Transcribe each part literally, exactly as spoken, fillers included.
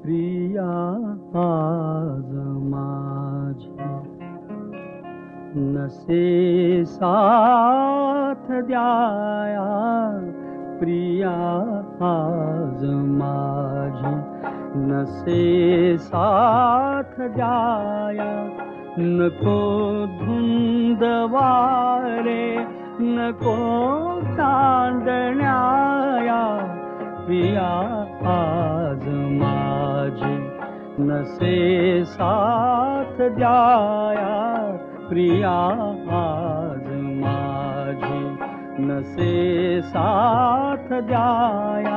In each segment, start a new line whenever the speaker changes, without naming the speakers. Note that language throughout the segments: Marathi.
प्रिया आज माझी नसे साथ द्याया, प्रिया आज माझी नसे साथ द्याया. नको धुंद वारे नको चांदण्याया, प्रिया आज माझी नसे साथ द्याया, प्रिया आज माझी नसे साथ द्याया.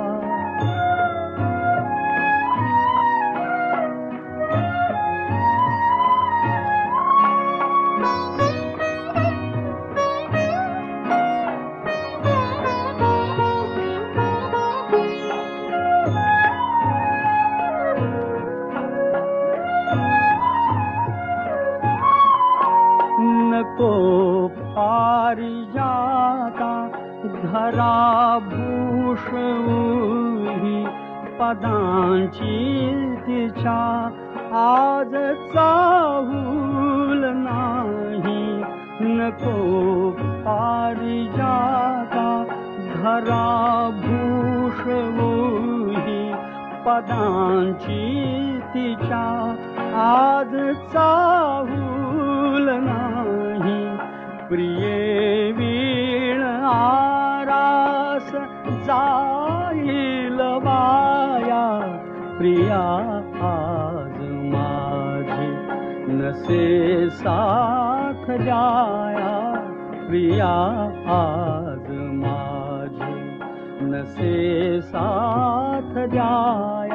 नको पारिजाता धराभूषणी, पदांची तिच्या आज चाहूल नाही. नको पारिजाता धराभूषणी, पदांची तिच्या आज चाहूल नाही. प्रिये वीण आरास जाईल वाया, प्रिया आज माझी नसे साथ द्याया, प्रिया आज माझी नसे साथ द्याया.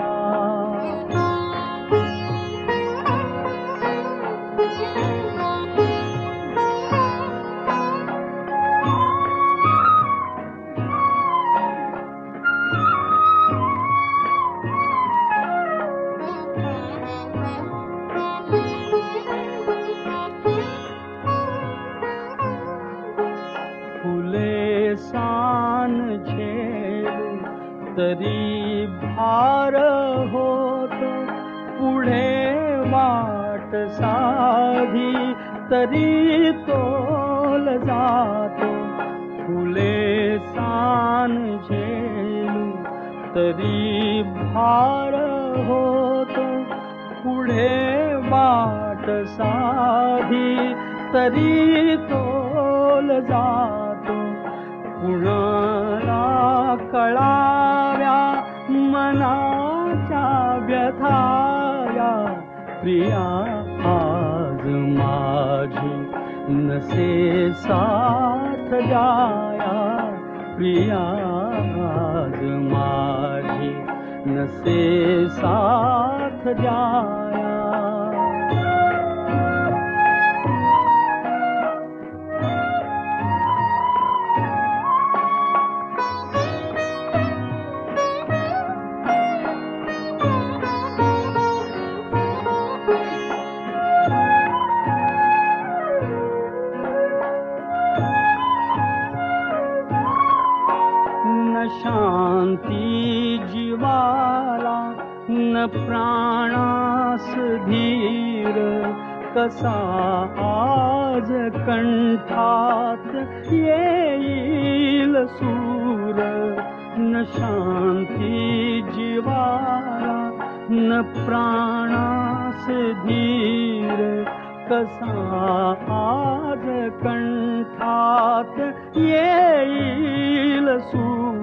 सान झेलू तरी भार होतो, पुढे वाट साधी तरी तोल जातो. फुले सान झेलू तरी भार होतो, पुढे वाट साधी तरी तोल जातो. कुणाला कळाव्या मनाच्या व्यथाया, प्रिया आज माझी नसे साथ द्याया, प्रिया आज माझी नसे साथ द्याया. शांती जीवाला न प्राणास धीर, कसा आज कंठात येईल सूर. न शांती जीवाला न प्राणास धीर, कसा आज कंठात येईल सूर.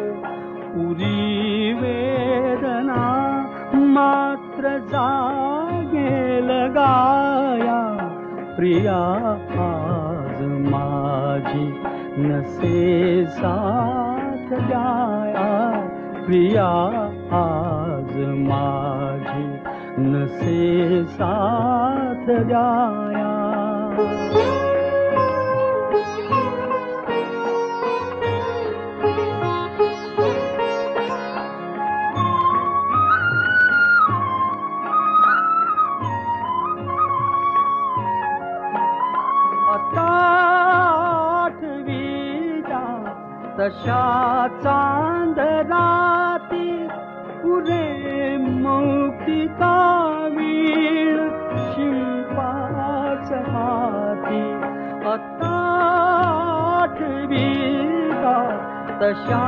पुरी वेदना मात्र जागेल गाया, प्रिया आज माझी नसे साथ द्याया, प्रिया आज माझी नसे साथ द्याया. तशा चांद राती पुरे मुक्तिका वीण शिंपाच हाती आता आठवीका तशा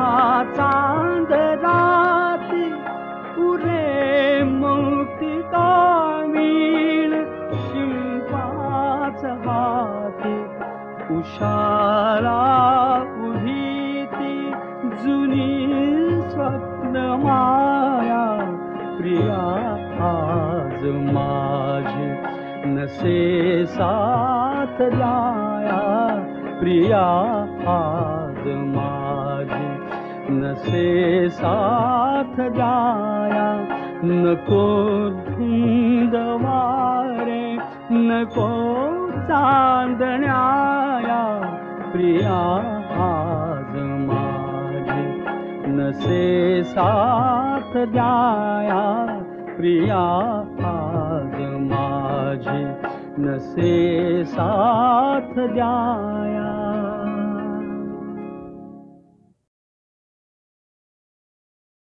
चांदराती पुरे मुक्तिका वीण शिंपाच हाती उषाला उभी ती जुनी स्वप्न माया प्रिया आज माझी नसे साथ द्याया प्रिया आज माझी नसे साथ द्याया नको धुंद वारे नको चांदण्याया प्रिया आज माझी नसे साथ द्याया प्रिया आज माझी नसे साथ द्याया.